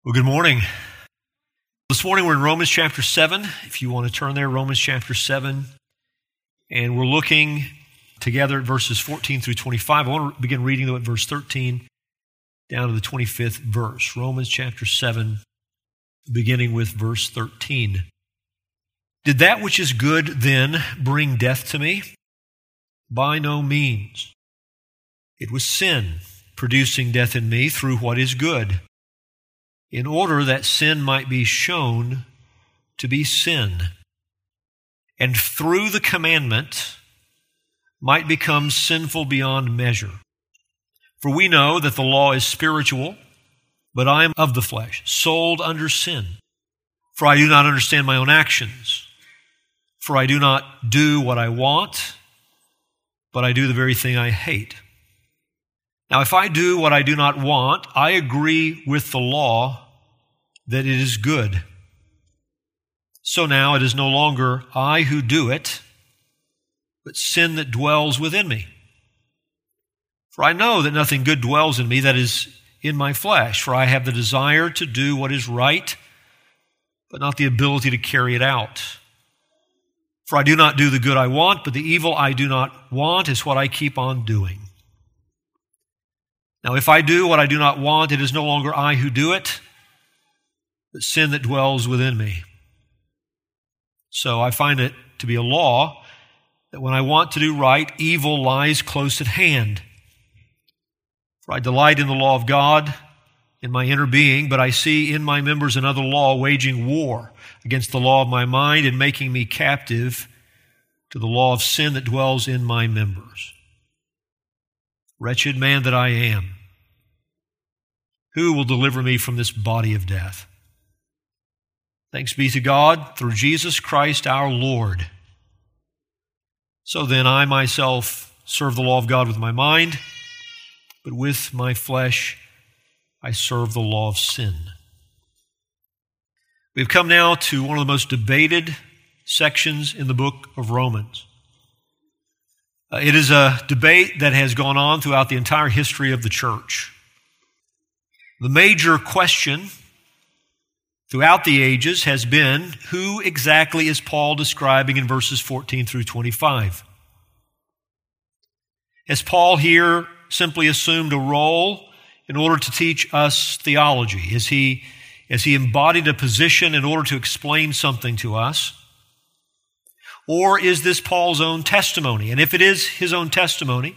Well, good morning. This morning we're in Romans chapter 7. If you want to turn there, Romans chapter 7. And we're looking together at verses 14 through 25. I want to begin reading at verse 13 down to the 25th verse. Romans chapter 7, beginning with verse 13. Did that which is good then bring death to me? By no means. It was sin producing death in me through what is good, in order that sin might be shown to be sin, and through the commandment might become sinful beyond measure. For we know that the law is spiritual, but I am of the flesh, sold under sin. For I do not understand my own actions. For I do not do what I want, but I do the very thing I hate. Now, if I do what I do not want, I agree with the law that it is good. So now it is no longer I who do it, but sin that dwells within me. For I know that nothing good dwells in me, that is, in my flesh. For I have the desire to do what is right, but not the ability to carry it out. For I do not do the good I want, but the evil I do not want is what I keep on doing. Now, if I do what I do not want, it is no longer I who do it, but sin that dwells within me. So I find it to be a law that when I want to do right, evil lies close at hand. For I delight in the law of God in my inner being, but I see in my members another law waging war against the law of my mind and making me captive to the law of sin that dwells in my members. Wretched man that I am, who will deliver me from this body of death? Thanks be to God through Jesus Christ our Lord. So then I myself serve the law of God with my mind, but with my flesh I serve the law of sin. We've come now to one of the most debated sections in the book of Romans. It is a debate that has gone on throughout the entire history of the church. The major question throughout the ages has been, who exactly is Paul describing in verses 14 through 25? Has Paul here simply assumed a role in order to teach us theology? Has he embodied a position in order to explain something to us? Or is this Paul's own testimony? And if it is his own testimony,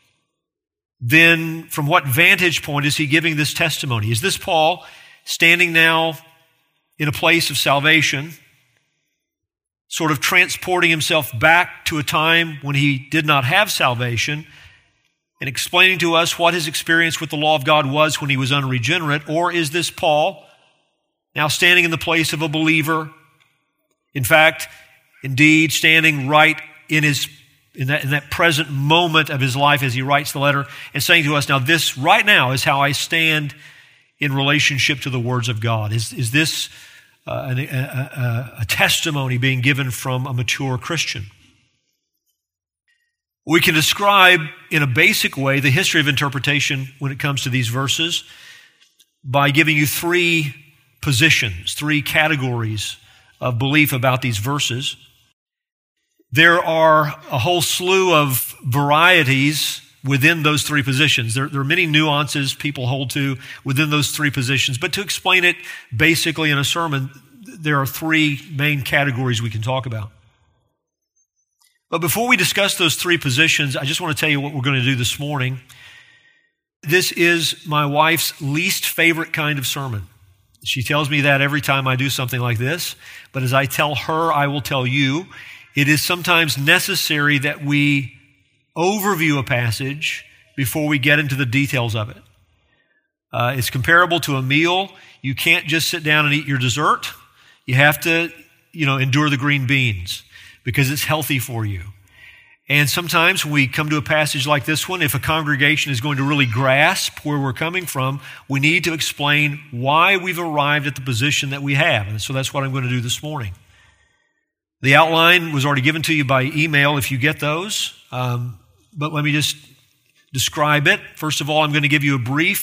then from what vantage point is he giving this testimony? Is this Paul standing now in a place of salvation, sort of transporting himself back to a time when he did not have salvation and explaining to us what his experience with the law of God was when he was unregenerate? Or is this Paul now standing in the place of a believer, in fact, indeed standing right in that present moment of his life as he writes the letter and saying to us, now this right now is how I stand in relationship to the words of God? Is this a testimony being given from a mature Christian? We can describe in a basic way the history of interpretation when it comes to these verses by giving you three positions, three categories of belief about these verses. There are a whole slew of varieties within those three positions. There are many nuances people hold to within those three positions, but to explain it basically in a sermon, there are three main categories we can talk about. But before we discuss those three positions, I just want to tell you what we're going to do this morning. This is my wife's least favorite kind of sermon. She tells me that every time I do something like this, but as I tell her, I will tell you, it is sometimes necessary that we overview a passage before we get into the details of it. It's comparable to a meal. You can't just sit down and eat your dessert. You have to, endure the green beans because it's healthy for you. And sometimes when we come to a passage like this one, if a congregation is going to really grasp where we're coming from, we need to explain why we've arrived at the position that we have. And so that's what I'm going to do this morning. The outline was already given to you by email if you get those. But let me just describe it. First of all, I'm going to give you a brief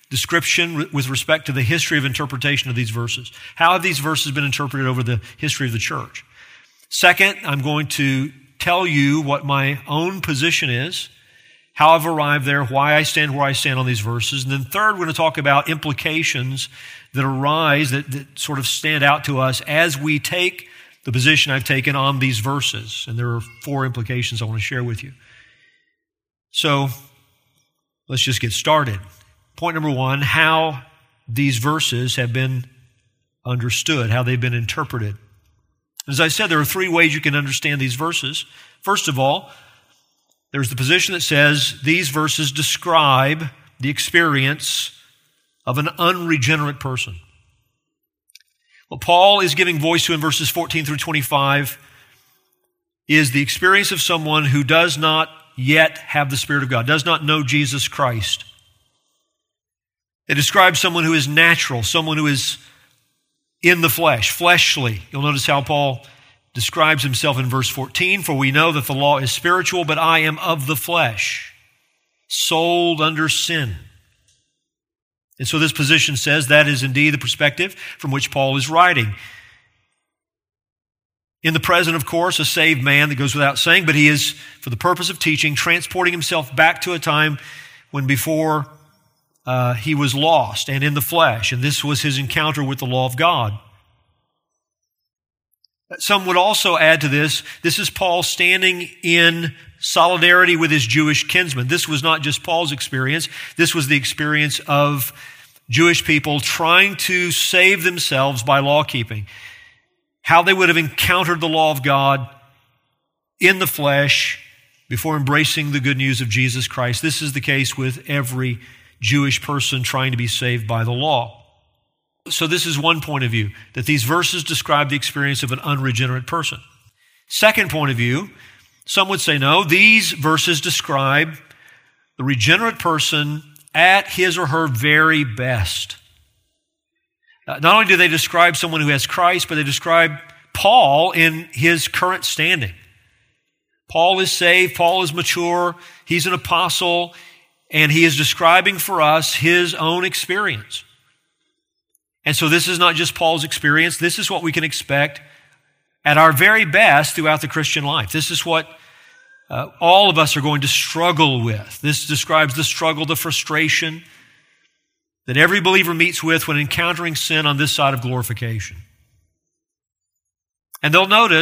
description with respect to the history of interpretation of these verses. How have these verses been interpreted over the history of the church? Second, I'm going to tell you what my own position is, how I've arrived there, why I stand where I stand on these verses. And then third, we're going to talk about implications that arise, that sort of stand out to us as we take the position I've taken on these verses. And there are 4 implications I want to share with you. So let's just get started. Point number 1, how these verses have been understood, how they've been interpreted. As I said, there are 3 ways you can understand these verses. First of all, there's the position that says these verses describe the experience of an unregenerate person. What Paul is giving voice to in verses 14 through 25 is the experience of someone who does not yet have the Spirit of God, does not know Jesus Christ. It describes someone who is natural, someone who is in the flesh, fleshly. You'll notice how Paul describes himself in verse 14, for we know that the law is spiritual, but I am of the flesh, sold under sin. And so this position says that is indeed the perspective from which Paul is writing. In the present, of course, a saved man, that goes without saying, but he is, for the purpose of teaching, transporting himself back to a time when before he was lost and in the flesh, and this was his encounter with the law of God. Some would also add to this is Paul standing in solidarity with his Jewish kinsmen. This was not just Paul's experience, this was the experience of Jewish people trying to save themselves by law keeping. How they would have encountered the law of God in the flesh before embracing the good news of Jesus Christ. This is the case with every Jewish person trying to be saved by the law. So this is one point of view, that these verses describe the experience of an unregenerate person. Second point of view, some would say no, these verses describe the regenerate person at his or her very best. Not only do they describe someone who has Christ, but they describe Paul in his current standing. Paul is saved, Paul is mature, he's an apostle, and he is describing for us his own experience. And so this is not just Paul's experience, this is what we can expect at our very best throughout the Christian life. This is what all of us are going to struggle with. This describes the struggle, the frustration that every believer meets with when encountering sin on this side of glorification. And they'll note,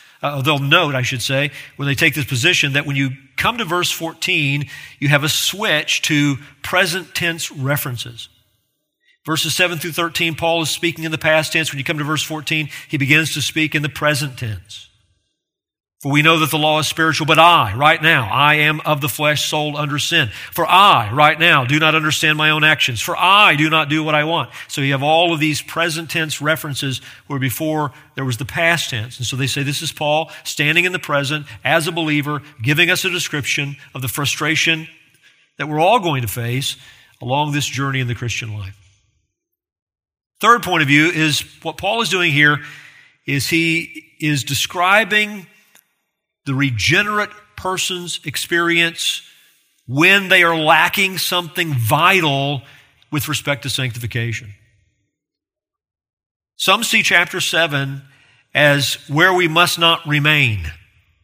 when they take this position, that when you come to verse 14, you have a switch to present tense references. Verses 7 through 13, Paul is speaking in the past tense. When you come to verse 14, he begins to speak in the present tense. For we know that the law is spiritual, but I, right now, I am of the flesh, sold under sin. For I, right now, do not understand my own actions. For I do not do what I want. So you have all of these present tense references where before there was the past tense. And so they say this is Paul standing in the present as a believer, giving us a description of the frustration that we're all going to face along this journey in the Christian life. Third point of view is what Paul is doing here is he is describing the regenerate person's experience when they are lacking something vital with respect to sanctification. Some see chapter 7 as where we must not remain.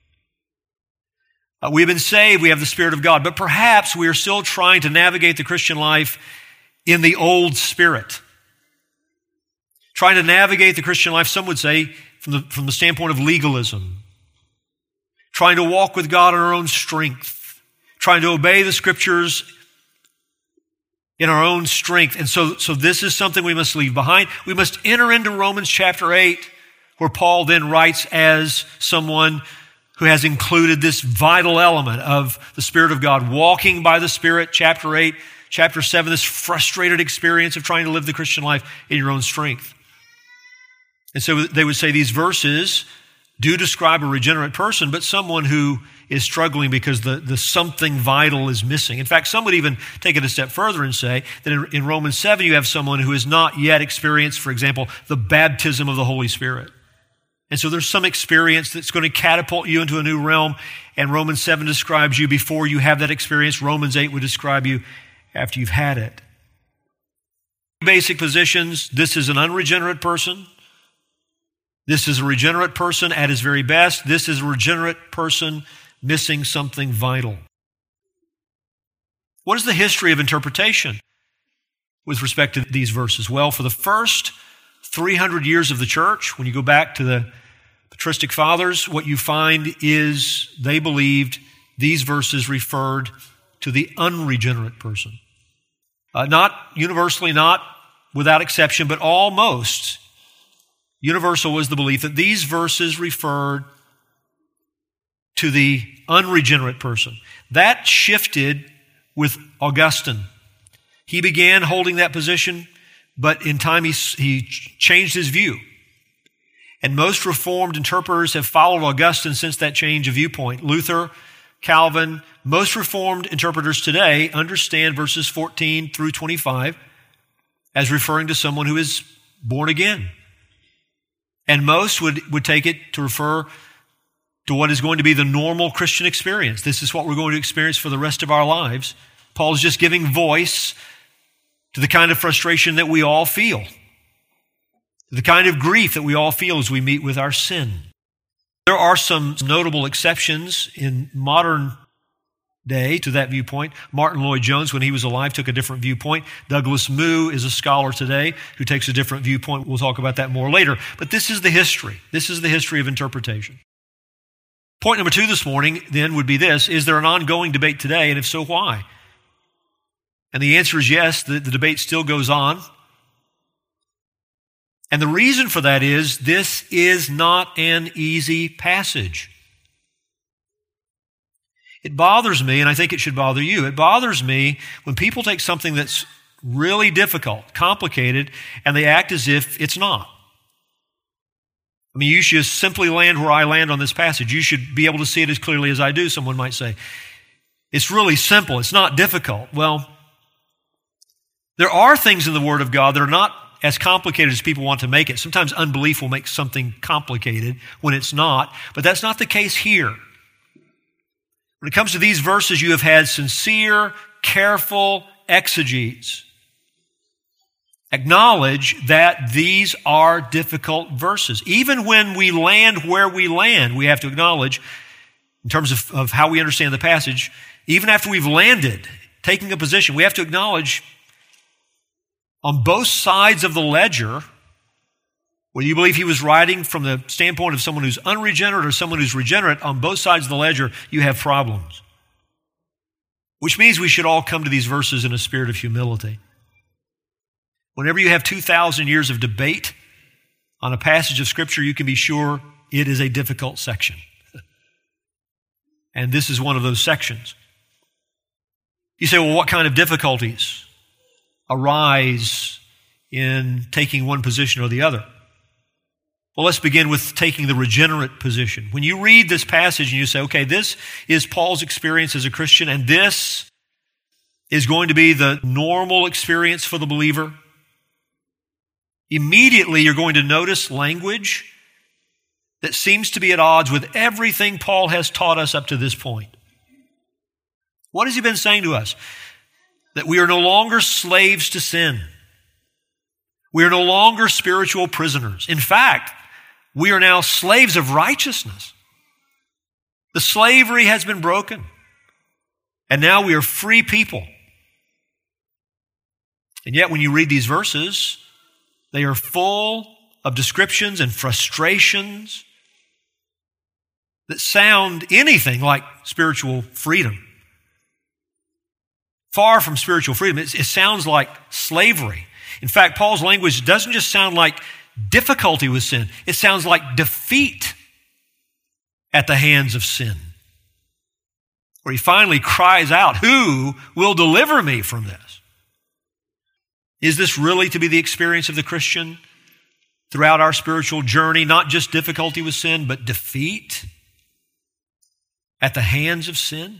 We've been saved, we have the Spirit of God, but perhaps we are still trying to navigate the Christian life in the old spirit. Trying to navigate the Christian life, some would say, from the standpoint of legalism. Trying to walk with God in our own strength. Trying to obey the Scriptures in our own strength. And so this is something we must leave behind. We must enter into Romans chapter 8, where Paul then writes as someone who has included this vital element of the Spirit of God, walking by the Spirit, chapter 8, chapter 7, this frustrated experience of trying to live the Christian life in your own strength. And so they would say these verses do describe a regenerate person, but someone who is struggling because the something vital is missing. In fact, some would even take it a step further and say that in Romans 7, you have someone who has not yet experienced, for example, the baptism of the Holy Spirit. And so there's some experience that's going to catapult you into a new realm, and Romans 7 describes you before you have that experience. Romans 8 would describe you after you've had it. basic positions. This is an unregenerate person. This is a regenerate person at his very best. This is a regenerate person missing something vital. What is the history of interpretation with respect to these verses? Well, for the first 300 years of the church, when you go back to the patristic fathers, what you find is they believed these verses referred to the unregenerate person. Not universally, not without exception, but almost universal was the belief that these verses referred to the unregenerate person. That shifted with Augustine. He began holding that position, but in time he changed his view. And most Reformed interpreters have followed Augustine since that change of viewpoint. Luther, Calvin, most Reformed interpreters today understand verses 14 through 25 as referring to someone who is born again. And most would take it to refer to what is going to be the normal Christian experience. This is what we're going to experience for the rest of our lives. Paul's just giving voice to the kind of frustration that we all feel, the kind of grief that we all feel as we meet with our sin. There are some notable exceptions in modern day to that viewpoint. Martin Lloyd-Jones, when he was alive, took a different viewpoint. Douglas Moo is a scholar today who takes a different viewpoint. We'll talk about that more later. But this is the history. This is the history of interpretation. Point number 2 this morning, then, would be this. Is there an ongoing debate today? And if so, why? And the answer is yes, the debate still goes on. And the reason for that is this is not an easy passage. It bothers me, and I think it should bother you. It bothers me when people take something that's really difficult, complicated, and they act as if it's not. I mean, you should simply land where I land on this passage. You should be able to see it as clearly as I do, someone might say. It's really simple. It's not difficult. Well, there are things in the Word of God that are not as complicated as people want to make it. Sometimes unbelief will make something complicated when it's not, but that's not the case here. When it comes to these verses, you have had sincere, careful exegetes acknowledge that these are difficult verses. Even when we land where we land, we have to acknowledge, in terms of how we understand the passage, even after we've landed, taking a position, we have to acknowledge on both sides of the ledger, whether you believe he was writing from the standpoint of someone who's unregenerate or someone who's regenerate, on both sides of the ledger, you have problems. Which means we should all come to these verses in a spirit of humility. Whenever you have 2,000 years of debate on a passage of Scripture, you can be sure it is a difficult section. And this is one of those sections. You say, well, what kind of difficulties arise in taking one position or the other? Well, let's begin with taking the regenerate position. When you read this passage and you say, okay, this is Paul's experience as a Christian, and this is going to be the normal experience for the believer, immediately you're going to notice language that seems to be at odds with everything Paul has taught us up to this point. What has he been saying to us? That we are no longer slaves to sin. We are no longer spiritual prisoners. In fact, we are now slaves of righteousness. The slavery has been broken. And now we are free people. And yet when you read these verses, they are full of descriptions and frustrations that sound anything like spiritual freedom. Far from spiritual freedom, it sounds like slavery. In fact, Paul's language doesn't just sound like difficulty with sin. It sounds like defeat at the hands of sin. Where he finally cries out, "Who will deliver me from this?" Is this really to be the experience of the Christian throughout our spiritual journey? Not just difficulty with sin, but defeat at the hands of sin?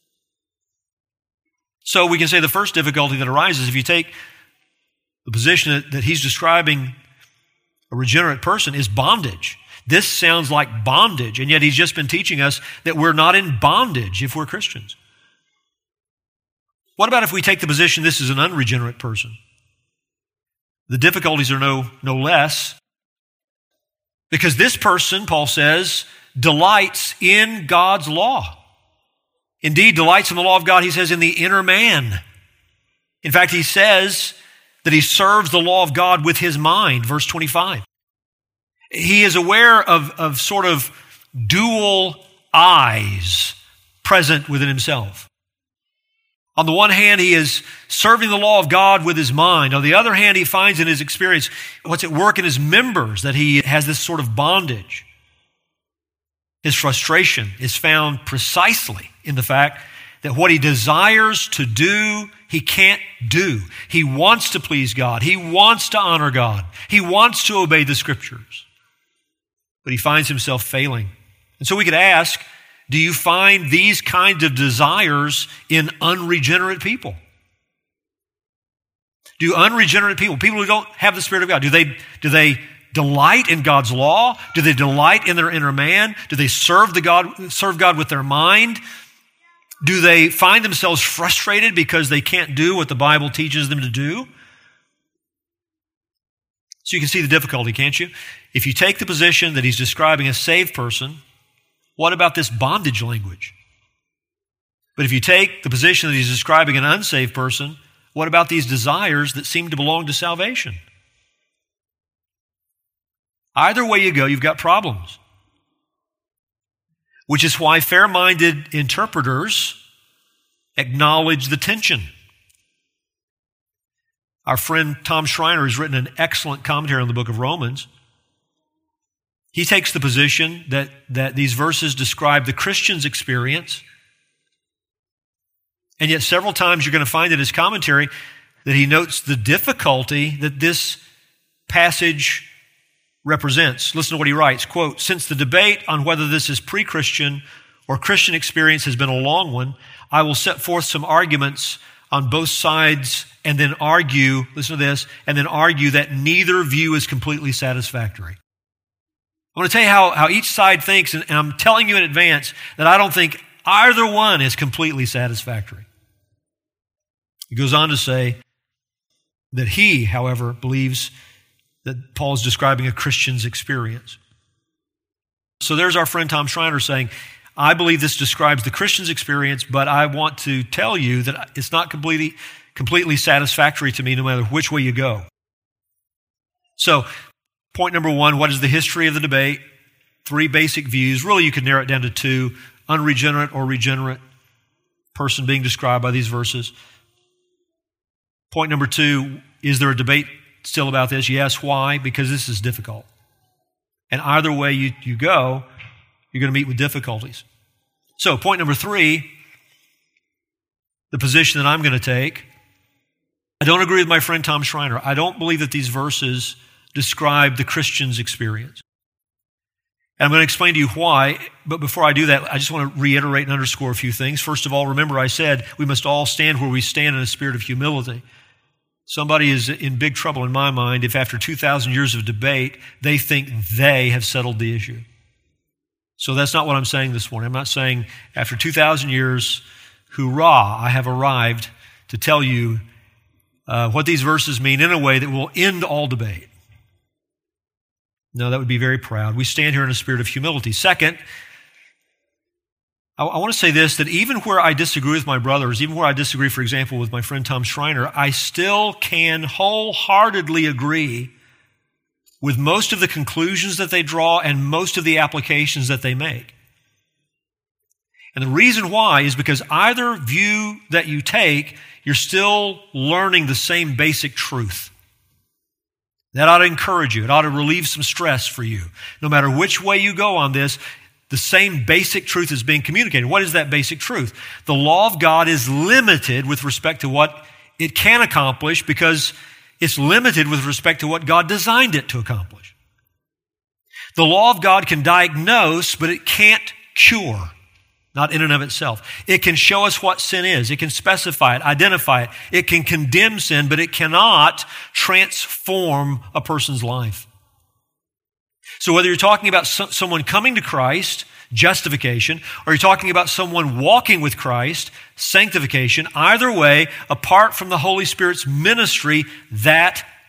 So we can say the first difficulty that arises, if you take the position that he's describing a regenerate person, is bondage. This sounds like bondage, and yet he's just been teaching us that we're not in bondage if we're Christians. What about if we take the position this is an unregenerate person? The difficulties are no less because this person, Paul says, delights in God's law. Indeed, delights in the law of God, he says, in the inner man. In fact, he says that he serves the law of God with his mind, verse 25. He is aware of sort of dual eyes present within himself. On the one hand, he is serving the law of God with his mind. On the other hand, he finds in his experience what's at work in his members, that he has this sort of bondage. His frustration is found precisely in the fact that what he desires to do, he can't do. He wants to please God. He wants to honor God. He wants to obey the Scriptures. But he finds himself failing. And so we could ask, do you find these kinds of desires in unregenerate people? Do unregenerate people who don't have the Spirit of God, do they delight in God's law? Do they delight in their inner man? Do they serve God with their mind? Do they find themselves frustrated because they can't do what the Bible teaches them to do? So you can see the difficulty, can't you? If you take the position that he's describing a saved person, what about this bondage language? But if you take the position that he's describing an unsaved person, what about these desires that seem to belong to salvation? Either way you go, you've got problems. Which is why fair-minded interpreters acknowledge the tension. Our friend Tom Schreiner has written an excellent commentary on the book of Romans. He takes the position that these verses describe the Christian's experience, and yet several times you're going to find in his commentary that he notes the difficulty that this passage represents. Listen to what he writes, quote, "Since the debate on whether this is pre-Christian or Christian experience has been a long one, I will set forth some arguments on both sides and then argue, listen to this, and then argue that neither view is completely satisfactory." I want to tell you how each side thinks, and I'm telling you in advance that I don't think either one is completely satisfactory. He goes on to say that he, however, believes that Paul is describing a Christian's experience. So there's our friend Tom Schreiner saying, I believe this describes the Christian's experience, but I want to tell you that it's not completely satisfactory to me no matter which way you go. So, point number one, what is the history of the debate? 3 basic views. Really, you could narrow it down to 2, unregenerate or regenerate person being described by these verses. Point number 2, is there a debate still about this? Yes. Why? Because this is difficult. And either way you go, you're going to meet with difficulties. So, point number 3, the position that I'm going to take, I don't agree with my friend Tom Schreiner. I don't believe that these verses describe the Christian's experience. And I'm going to explain to you why, but before I do that, I just want to reiterate and underscore a few things. First of all, remember I said we must all stand where we stand in a spirit of humility. Somebody is in big trouble in my mind if after 2,000 years of debate, they think they have settled the issue. So that's not what I'm saying this morning. I'm not saying after 2,000 years, hoorah, I have arrived to tell you what these verses mean in a way that will end all debate. No, that would be very proud. We stand here in a spirit of humility. Second, I want to say this, that even where I disagree with my brothers, even where I disagree, for example, with my friend Tom Schreiner, I still can wholeheartedly agree with most of the conclusions that they draw and most of the applications that they make. And the reason why is because either view that you take, you're still learning the same basic truth. That ought to encourage you. It ought to relieve some stress for you. No matter which way you go on this, the same basic truth is being communicated. What is that basic truth? The law of God is limited with respect to what it can accomplish because it's limited with respect to what God designed it to accomplish. The law of God can diagnose, but it can't cure. Not in and of itself. It can show us what sin is. It can specify it, identify it. It can condemn sin, but it cannot transform a person's life. So whether you're talking about someone coming to Christ, justification, or you're talking about someone walking with Christ, sanctification, either way, apart from the Holy Spirit's ministry, that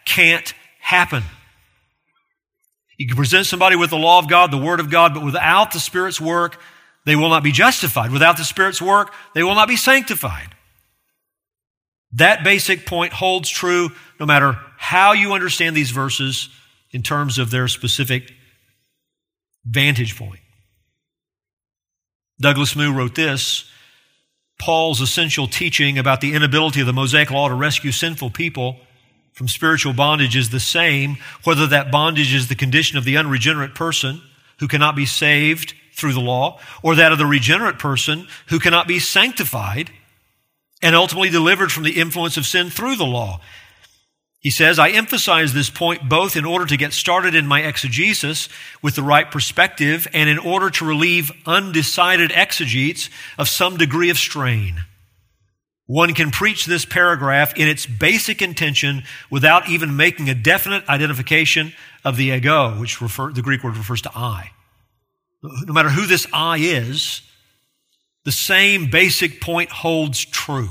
can't happen. You can present somebody with the law of God, the Word of God, but without the Spirit's work, they will not be justified. Without the Spirit's work, they will not be sanctified. That basic point holds true no matter how you understand these verses in terms of their specific vantage point. Douglas Moo wrote this: Paul's essential teaching about the inability of the Mosaic Law to rescue sinful people from spiritual bondage is the same, whether that bondage is the condition of the unregenerate person who cannot be saved through the law, or that of the regenerate person who cannot be sanctified and ultimately delivered from the influence of sin through the law. He says, I emphasize this point both in order to get started in my exegesis with the right perspective and in order to relieve undecided exegetes of some degree of strain. One can preach this paragraph in its basic intention without even making a definite identification of the ego, which the Greek word refers to I. No matter who this I is, the same basic point holds true.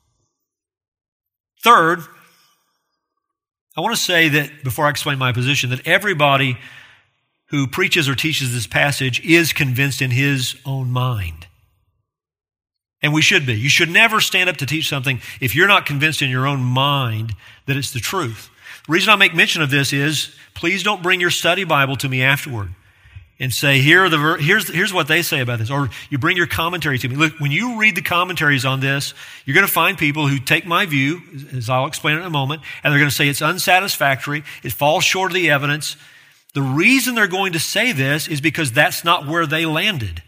Third, I want to say that, before I explain my position, that everybody who preaches or teaches this passage is convinced in his own mind. And we should be. You should never stand up to teach something if you're not convinced in your own mind that it's the truth. The reason I make mention of this is, please don't bring your study Bible to me afterward and say, here's what they say about this. Or you bring your commentary to me. Look, when you read the commentaries on this, you're going to find people who take my view, as I'll explain in a moment, and they're going to say it's unsatisfactory, it falls short of the evidence. The reason they're going to say this is because that's not where they landed.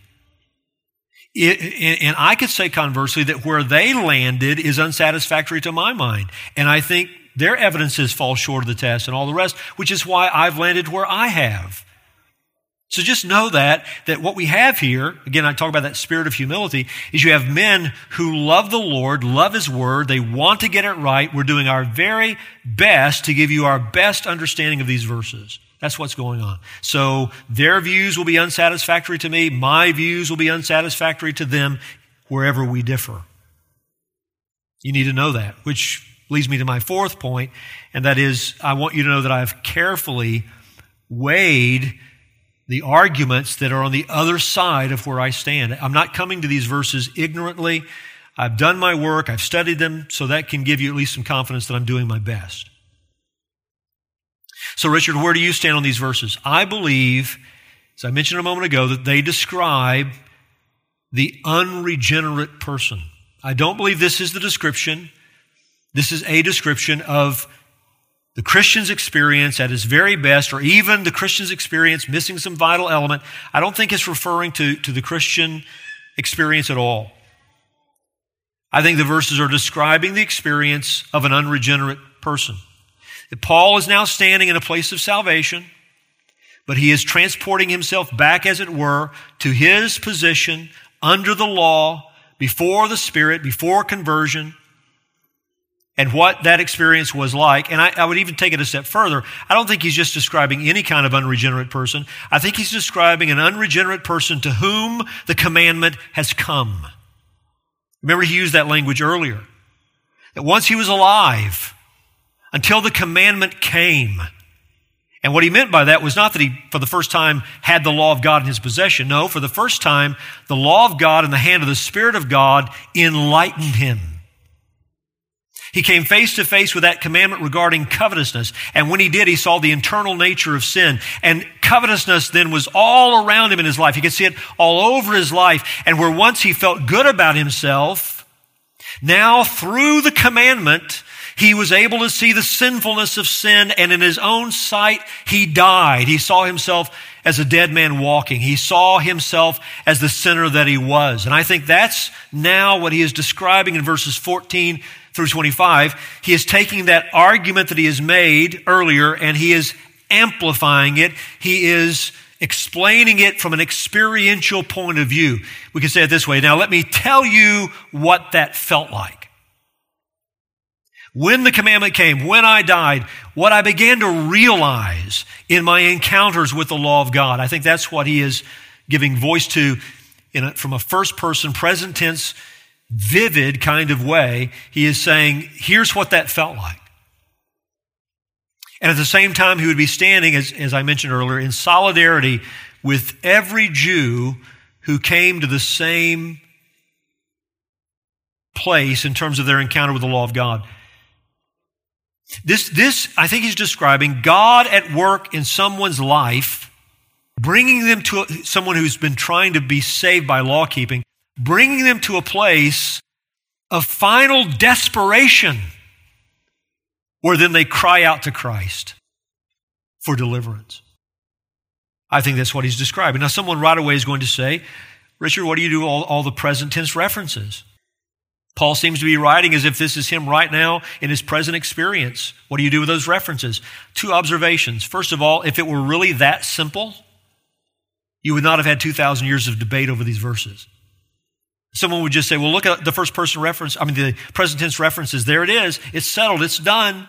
And I could say conversely that where they landed is unsatisfactory to my mind. And I think their evidences fall short of the test and all the rest, which is why I've landed where I have. So just know that what we have here, again, I talk about that spirit of humility, is you have men who love the Lord, love His Word, they want to get it right. We're doing our very best to give you our best understanding of these verses. That's what's going on. So their views will be unsatisfactory to me. My views will be unsatisfactory to them wherever we differ. You need to know that, which leads me to my fourth point, and that is I want you to know that I've carefully weighed the arguments that are on the other side of where I stand. I'm not coming to these verses ignorantly. I've done my work. I've studied them, so that can give you at least some confidence that I'm doing my best. So, Richard, where do you stand on these verses? I believe, as I mentioned a moment ago, that they describe the unregenerate person. I don't believe this is the description. This is a description of the Christian's experience at his very best, or even the Christian's experience missing some vital element. I don't think it's referring to the Christian experience at all. I think the verses are describing the experience of an unregenerate person. Paul is now standing in a place of salvation, but he is transporting himself back, as it were, to his position under the law, before the Spirit, before conversion, and what that experience was like. And I would even take it a step further. I don't think he's just describing any kind of unregenerate person. I think he's describing an unregenerate person to whom the commandment has come. Remember, he used that language earlier. That once he was alive, until the commandment came. And what he meant by that was not that he, for the first time, had the law of God in his possession. No, for the first time, the law of God in the hand of the Spirit of God enlightened him. He came face to face with that commandment regarding covetousness. And when he did, he saw the internal nature of sin. And covetousness then was all around him in his life. He could see it all over his life. And where once he felt good about himself, now through the commandment, he was able to see the sinfulness of sin, and in his own sight, he died. He saw himself as a dead man walking. He saw himself as the sinner that he was. And I think that's now what he is describing in verses 14 through 25. He is taking that argument that he has made earlier, and he is amplifying it. He is explaining it from an experiential point of view. We can say it this way. Now, let me tell you what that felt like. When the commandment came, when I died, what I began to realize in my encounters with the law of God. I think that's what he is giving voice to from a first-person, present tense, vivid kind of way. He is saying, here's what that felt like. And at the same time, he would be standing, as I mentioned earlier, in solidarity with every Jew who came to the same place in terms of their encounter with the law of God. This, I think he's describing God at work in someone's life, bringing them to someone who's been trying to be saved by law keeping, bringing them to a place of final desperation where then they cry out to Christ for deliverance. I think that's what he's describing. Now, someone right away is going to say, Richard, what do you do with all the present tense references? Paul seems to be writing as if this is him right now in his present experience. What do you do with those references? 2 observations. First of all, if it were really that simple, you would not have had 2,000 years of debate over these verses. Someone would just say, well, look at the first person reference, the present tense references. There it is. It's settled. It's done.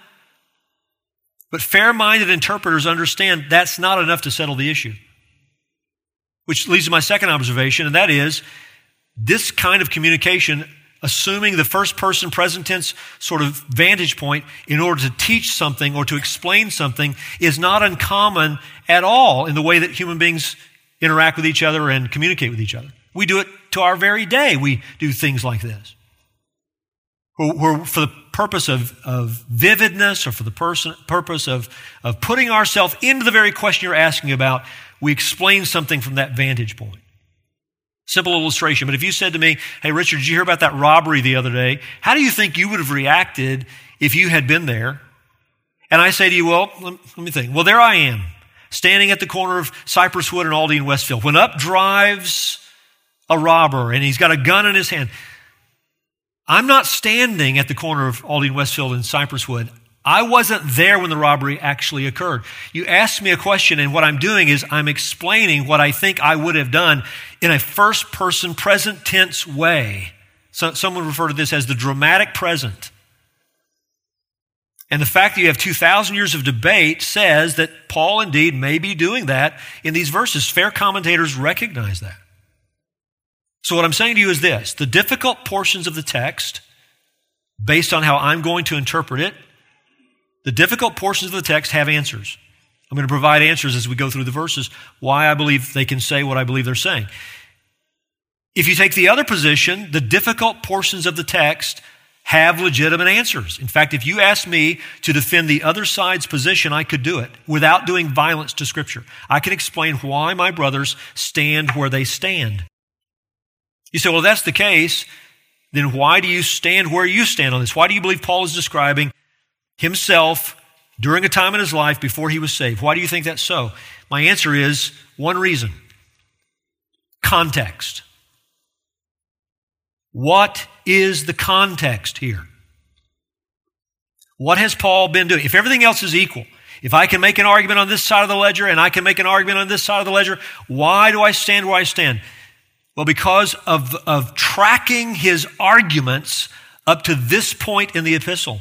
But fair-minded interpreters understand that's not enough to settle the issue. Which leads to my second observation, and that is this kind of communication, assuming the first person present tense sort of vantage point in order to teach something or to explain something, is not uncommon at all in the way that human beings interact with each other and communicate with each other. We do it to our very day. We do things like this. We're for the purpose of vividness, or for the purpose of putting ourselves into the very question you're asking about, we explain something from that vantage point. Simple illustration, but if you said to me, hey, Richard, did you hear about that robbery the other day? How do you think you would have reacted if you had been there? And I say to you, well, let me think. Well, there I am, standing at the corner of Cypress Wood and Aldine and Westfield, when up drives a robber, and he's got a gun in his hand. I'm not standing at the corner of Aldine, Westfield, and Cypress Wood. I wasn't there when the robbery actually occurred. You asked me a question, and what I'm doing is I'm explaining what I think I would have done in a first-person, present tense way. So someone referred to this as the dramatic present. And the fact that you have 2,000 years of debate says that Paul indeed may be doing that in these verses. Fair commentators recognize that. So what I'm saying to you is this: the difficult portions of the text, based on how I'm going to interpret it, the difficult portions of the text have answers. I'm going to provide answers as we go through the verses, why I believe they can say what I believe they're saying. If you take the other position, the difficult portions of the text have legitimate answers. In fact, if you asked me to defend the other side's position, I could do it without doing violence to Scripture. I can explain why my brothers stand where they stand. You say, well, if that's the case, then why do you stand where you stand on this? Why do you believe Paul is describing himself during a time in his life before he was saved? Why do you think that's so? My answer is one reason: context. What is the context here? What has Paul been doing? If everything else is equal, if I can make an argument on this side of the ledger and I can make an argument on this side of the ledger, why do I stand where I stand? Well, because of tracking his arguments up to this point in the epistle.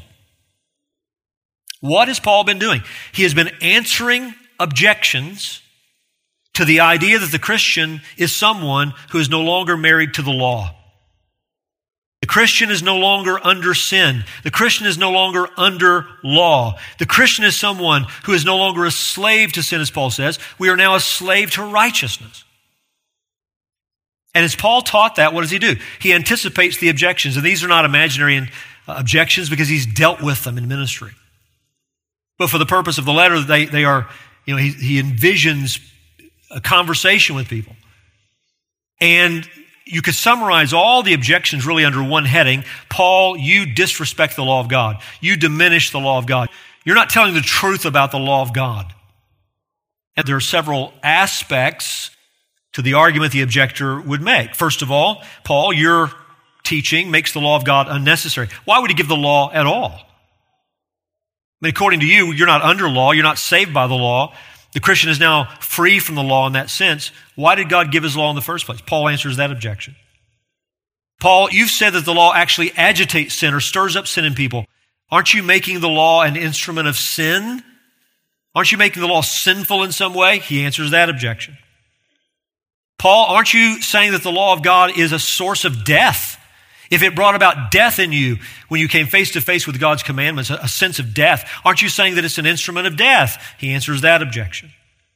What has Paul been doing? He has been answering objections to the idea that the Christian is someone who is no longer married to the law. The Christian is no longer under sin. The Christian is no longer under law. The Christian is someone who is no longer a slave to sin, as Paul says. We are now a slave to righteousness. And as Paul taught that, what does he do? He anticipates the objections. And these are not imaginary objections because he's dealt with them in ministry. But for the purpose of the letter, they are, he envisions a conversation with people. And you could summarize all the objections really under one heading: Paul, you disrespect the law of God. You diminish the law of God. You're not telling the truth about the law of God. And there are several aspects to the argument the objector would make. First of all, Paul, your teaching makes the law of God unnecessary. Why would he give the law at all? According to you, you're not under law. You're not saved by the law. The Christian is now free from the law in that sense. Why did God give his law in the first place? Paul answers that objection. Paul, you've said that the law actually agitates sin or stirs up sin in people. Aren't you making the law an instrument of sin? Aren't you making the law sinful in some way? He answers that objection. Paul, aren't you saying that the law of God is a source of death? if it brought about death in you when you came face to face with God's commandments, a sense of death, aren't you saying that it's an instrument of death? He answers that objection.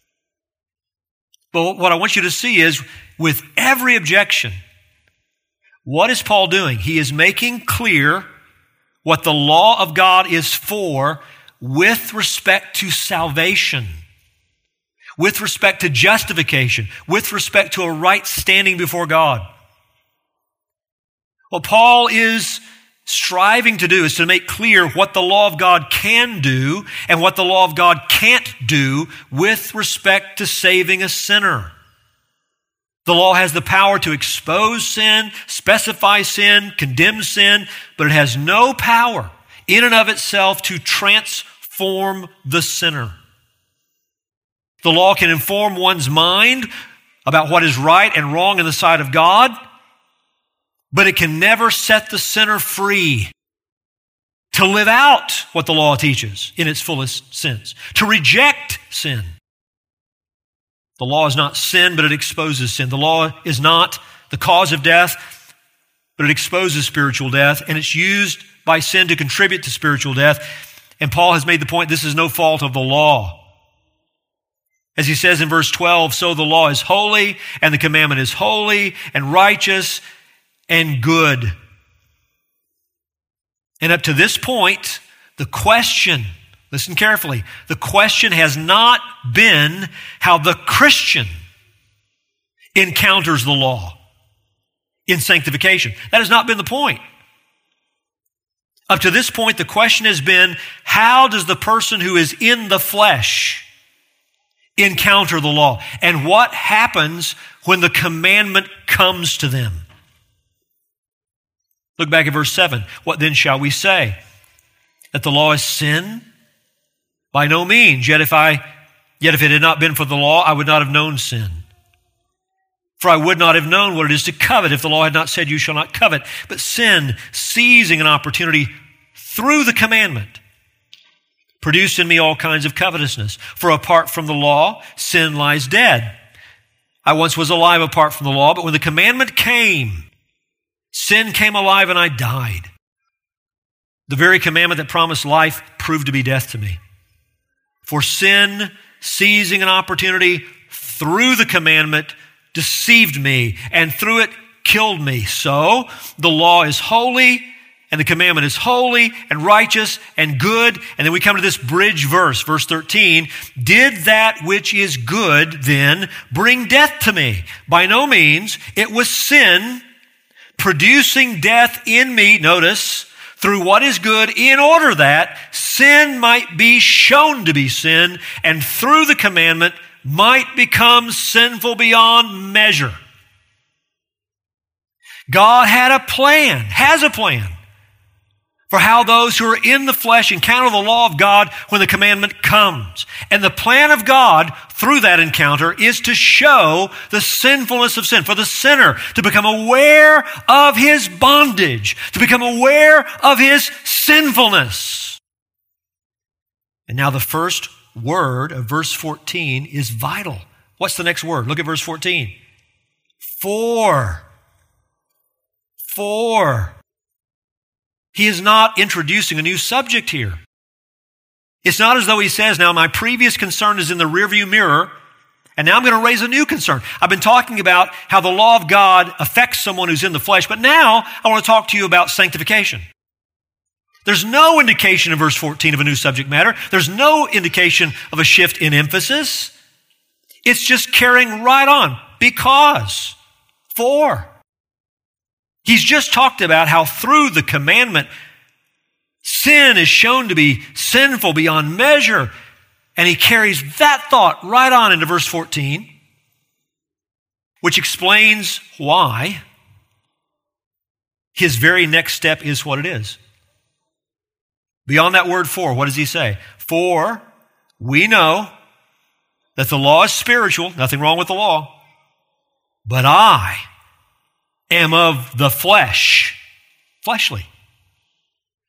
But what I want you to see is, with every objection, what is Paul doing? He is making clear what the law of God is for with respect to salvation, with respect to justification, with respect to a right standing before God. What Paul is striving to do is to make clear what the law of God can do and what the law of God can't do with respect to saving a sinner. The law has the power to expose sin, specify sin, condemn sin, but it has no power in and of itself to transform the sinner. The law can inform one's mind about what is right and wrong in the sight of God, but it can never set the sinner free to live out what the law teaches in its fullest sense, to reject sin. The law is not sin, but it exposes sin. The law is not the cause of death, but it exposes spiritual death, and it's used by sin to contribute to spiritual death. And Paul has made the point, this is no fault of the law. As he says in verse 12, so the law is holy, and the commandment is holy, and righteous, and good. And up to this point, the question, listen carefully, the question has not been how the Christian encounters the law in sanctification. That has not been the point. Up to this point, the question has been, how does the person who is in the flesh encounter the law? And what happens when the commandment comes to them? Look back at verse 7. What then shall we say? That the law is sin? By no means. Yet if it had not been for the law, I would not have known sin. For I would not have known what it is to covet if the law had not said, you shall not covet. But sin, seizing an opportunity through the commandment, produced in me all kinds of covetousness. For apart from the law, sin lies dead. I once was alive apart from the law, but when the commandment came, sin came alive and I died. The very commandment that promised life proved to be death to me. For sin, seizing an opportunity through the commandment, deceived me, and through it killed me. So the law is holy, and the commandment is holy and righteous and good. And then we come to this bridge verse, verse 13. Did that which is good then bring death to me? By no means. It was sin producing death in me, notice, through what is good, in order that sin might be shown to be sin, and through the commandment might become sinful beyond measure. God had a plan, has a plan, for how those who are in the flesh encounter the law of God when the commandment comes. And the plan of God through that encounter is to show the sinfulness of sin, for the sinner to become aware of his bondage, to become aware of his sinfulness. And now the first word of verse 14 is vital. What's the next word? Look at verse 14. For. He is not introducing a new subject here. It's not as though he says, now my previous concern is in the rearview mirror, and now I'm going to raise a new concern. I've been talking about how the law of God affects someone who's in the flesh, but now I want to talk to you about sanctification. There's no indication in verse 14 of a new subject matter. There's no indication of a shift in emphasis. It's just carrying right on. Because. For. He's just talked about how through the commandment, sin is shown to be sinful beyond measure. And he carries that thought right on into verse 14, which explains why his very next step is what it is. Beyond that word for, what does he say? For we know that the law is spiritual, nothing wrong with the law, but I am of the flesh, fleshly,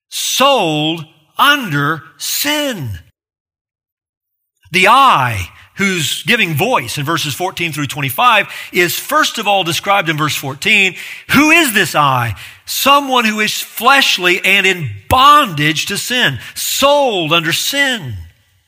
sold under sin. The I who's giving voice in verses 14 through 25, is first of all described in verse 14. Who is this I? Someone who is fleshly and in bondage to sin, sold under sin,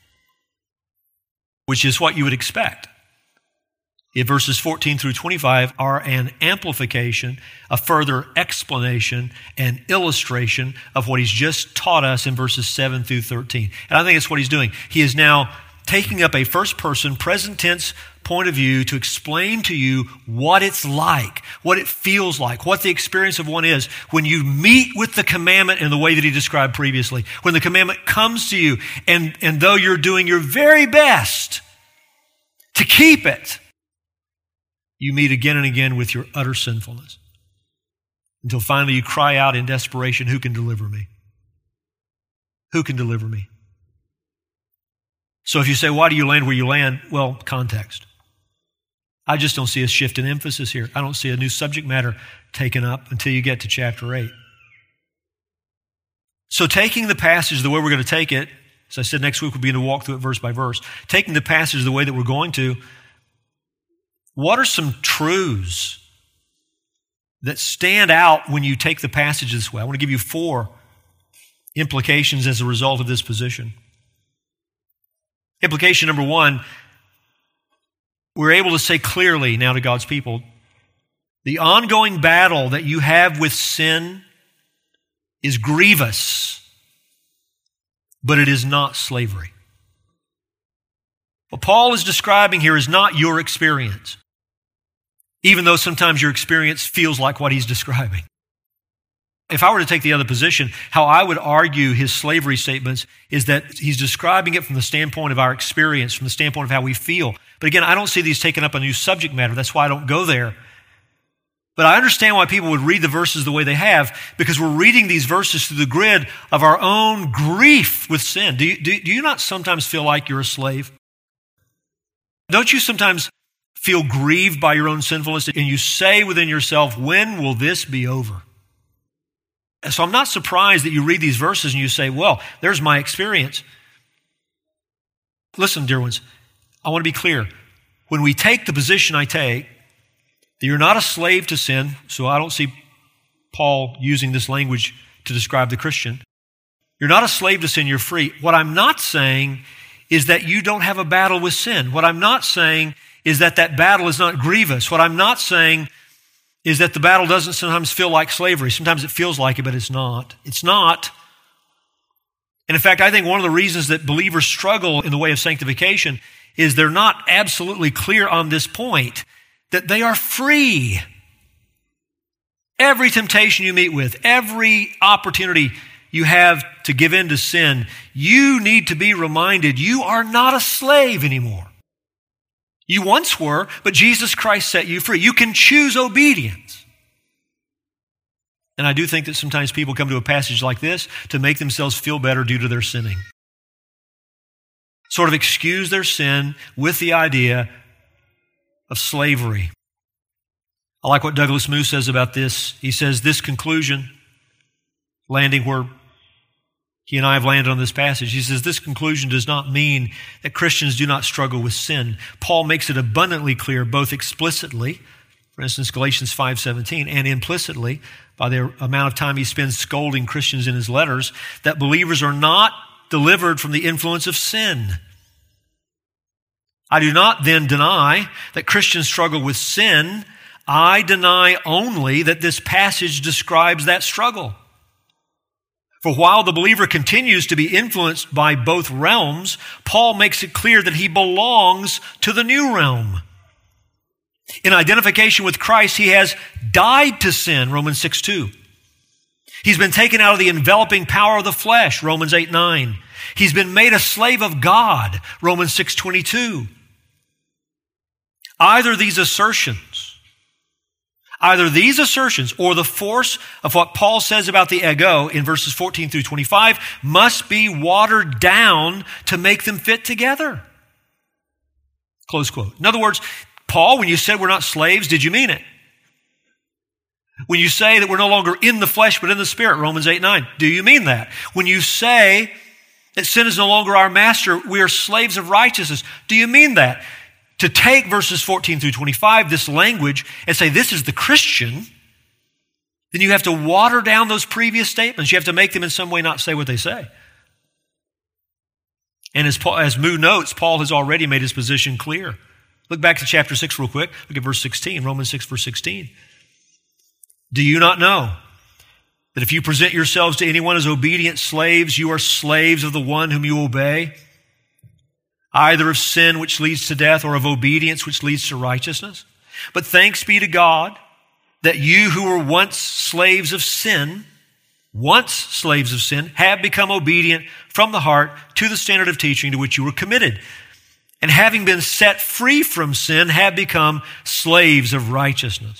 which is what you would expect. If verses 14 through 25 are an amplification, a further explanation and illustration of what he's just taught us in verses 7 through 13. And I think that's what he's doing. He is now taking up a first-person, present-tense point of view to explain to you what it's like, what it feels like, what the experience of one is when you meet with the commandment in the way that he described previously. When the commandment comes to you, and though you're doing your very best to keep it, you meet again and again with your utter sinfulness. Until finally you cry out in desperation, who can deliver me? Who can deliver me? So if you say, why do you land where you land? Well, context. I just don't see a shift in emphasis here. I don't see a new subject matter taken up until you get to chapter 8. So taking the passage the way we're going to take it, as I said, next week we'll begin to walk through it verse by verse. Taking the passage the way that we're going to, what are some truths that stand out when you take the passage this way? I want to give you 4 implications as a result of this position. Implication number 1, we're able to say clearly now to God's people, the ongoing battle that you have with sin is grievous, but it is not slavery. What Paul is describing here is not your experience, even though sometimes your experience feels like what he's describing. If I were to take the other position, how I would argue his slavery statements is that he's describing it from the standpoint of our experience, from the standpoint of how we feel. But again, I don't see these taking up a new subject matter. That's why I don't go there. But I understand why people would read the verses the way they have, because we're reading these verses through the grid of our own grief with sin. Do you not sometimes feel like you're a slave? Don't you sometimes feel grieved by your own sinfulness, and you say within yourself, when will this be over? So I'm not surprised that you read these verses and you say, well, there's my experience. Listen, dear ones, I want to be clear. When we take the position I take, that you're not a slave to sin, so I don't see Paul using this language to describe the Christian. You're not a slave to sin, you're free. What I'm not saying is that you don't have a battle with sin. What I'm not saying is that that battle is not grievous. What I'm not saying is that the battle doesn't sometimes feel like slavery. Sometimes it feels like it, but it's not. It's not. And in fact, I think one of the reasons that believers struggle in the way of sanctification is they're not absolutely clear on this point, that they are free. Every temptation you meet with, every opportunity you have to give in to sin, you need to be reminded you are not a slave anymore. You once were, but Jesus Christ set you free. You can choose obedience. And I do think that sometimes people come to a passage like this to make themselves feel better due to their sinning. Sort of excuse their sin with the idea of slavery. I like what Douglas Moo says about this. He says, this conclusion, landing where he and I have landed on this passage, he says, this conclusion does not mean that Christians do not struggle with sin. Paul makes it abundantly clear, both explicitly, for instance, Galatians 5:17, and implicitly, by the amount of time he spends scolding Christians in his letters, that believers are not delivered from the influence of sin. I do not then deny that Christians struggle with sin. I deny only that this passage describes that struggle. For while the believer continues to be influenced by both realms, Paul makes it clear that he belongs to the new realm. In identification with Christ, he has died to sin, Romans 6:2. He's been taken out of the enveloping power of the flesh, Romans 8:9. He's been made a slave of God, Romans 6:22. Either these assertions or the force of what Paul says about the ego in verses 14 through 25 must be watered down to make them fit together. Close quote. In other words, Paul, when you said we're not slaves, did you mean it? When you say that we're no longer in the flesh but in the spirit, Romans 8:9, do you mean that? When you say That sin is no longer our master. We are slaves of righteousness. Do you mean that? To take verses 14 through 25, this language, and say this is the Christian, then you have to water down those previous statements. You have to make them in some way not say what they say. And as Moo notes, Paul has already made his position clear. Look back to chapter 6 real quick. Look at verse 16, Romans 6, verse 16. Do you not know that if you present yourselves to anyone as obedient slaves, you are slaves of the one whom you obey, either of sin which leads to death or of obedience which leads to righteousness? But thanks be to God that you who were once slaves of sin, have become obedient from the heart to the standard of teaching to which you were committed. And having been set free from sin, have become slaves of righteousness.